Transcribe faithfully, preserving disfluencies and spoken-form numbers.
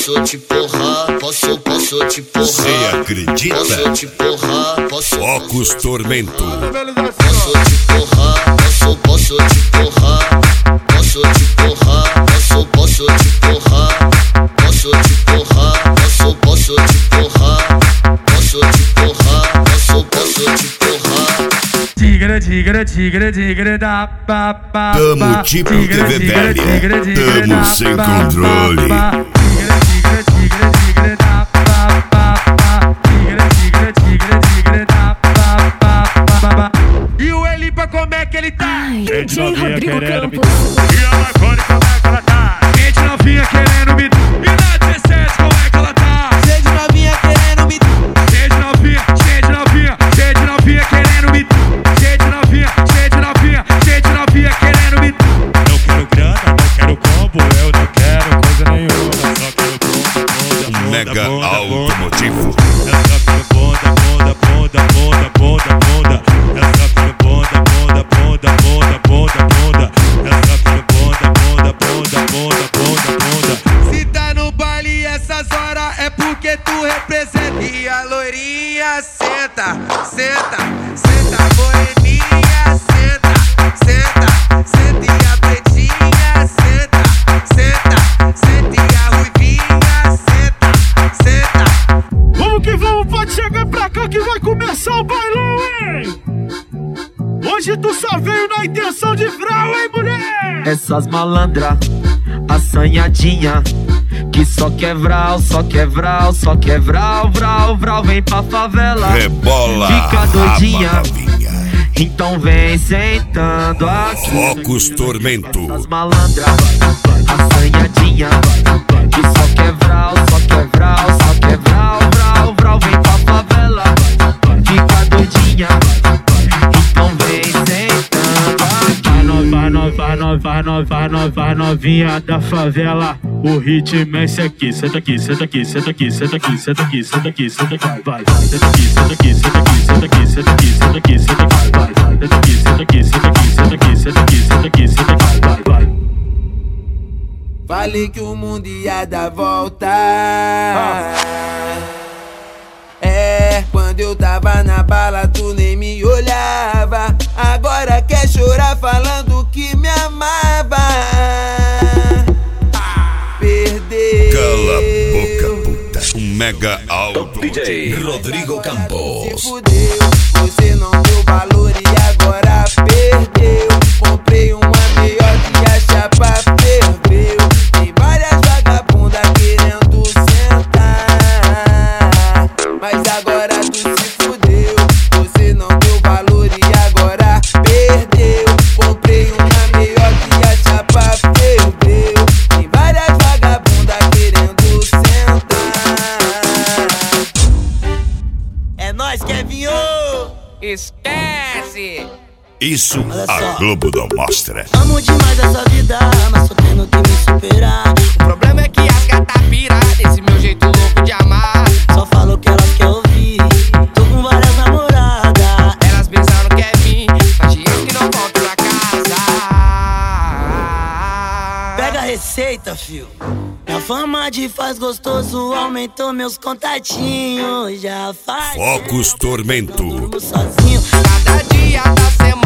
posso te porrar, posso, posso te porrar. Cê acredita? Posso te porrar, posso. Focus Tormento. Posso te porrar, posso, posso te porrar. Posso te porrar, posso, posso te porrar. Posso te porrar, posso, posso te porrar. Posso te porrar, posso, posso te porrar. Tigre, tigre, tigre, tigre da pa pa. Tamo tipo T V velha, tamo sem controle. Tigre, tigre, tigre, tigre da pa pa pa. Tigre, tigre, tigre, tigre da pa pa pa. E o Elipa como é que ele tá? D J Rodrigo Campos. E a Marconi como é que ela tá? Gente novinha querendo me. E na dezessete como é que ela tá? Gente novinha querendo me. Gente novinha, gente novinha, gente novinha querendo me. Gente novinha, gente novinha, gente novinha querendo me. Não quero grana, não quero combo, eu não quero coisa nenhuma. Só quero bonda, bonda, bonda, Mega bonda, automotivo. Eu só quero bonda, bonda, bonda, bonda, bonda, bonda. Eu só quero bonda, bonda, bonda, bonda, bonda, bonda. Eu só quero bonda, bonda, bonda, bonda, bonda, bonda. Se tá no baile essas horas é porque tu representa. E a loirinha senta, senta, senta, moreninha senta, senta, senta. E a pretinha senta, senta, senta. E a ruivinha senta, senta. Vamos que vamos, pode chegar pra cá que vai começar o bailão, hein? Hoje tu só veio na intenção de frau, hein, mulher? Essas malandra, assanhadinha, que só quer vral, só quer vral, só quer vral, vral, vral. Vem pra favela, Rebola, fica doidinha, raba novinha. então vem sentando aqui. Focus Tormento. Essas malandra, assanhadinha, que só quer vral, só quer vral, só quer vral, vral, vral. Vem pra favela, fica doidinha, então vem sentando aqui. Vai nova, vai nova, vai nova, vai nova, vai novinha da favela. O ritmo é esse aqui, senta aqui, senta aqui, senta aqui, senta aqui, senta aqui, senta aqui, senta aqui, vai, vai, senta aqui, senta aqui, senta aqui, senta aqui, senta aqui, senta aqui, senta aqui, vai, vai, senta aqui, senta aqui, senta aqui, senta aqui, senta aqui, senta aqui, senta aqui, vai, vai. Falei que o mundo ia dar volta. É, quando eu tava na bala tu nem me olhava. Agora quer chorar falando que me amava. Perdeu. Cala a boca, puta. Um mega alto D J Rodrigo Campos. Se fudeu, você não deu valor e agora perdeu. Comprei uma melhor que a chapa ferveu. Tem várias vagabundas querendo sentar, mas agora tu se fudeu. Você não deu valor e agora perdeu. Comprei uma melhor que a chapa ferveu. Tem várias vagabundas querendo sentar. É nóis, Kevinho! Esquece! Isso a Globo não mostra. Amo demais essa vida, mas só tendo que me superar. O problema é que as gatas piram desse meu jeito louco de amar. Só falo que elas querem ouvir. Tô com várias namoradas. Elas pensaram que é mim, mas dias que não volto pra casa. Pega a receita, fio. Minha fama de faz gostoso aumentou meus contatinhos. Já faz Focus Tormento. durmo sozinho. Cada dia da semana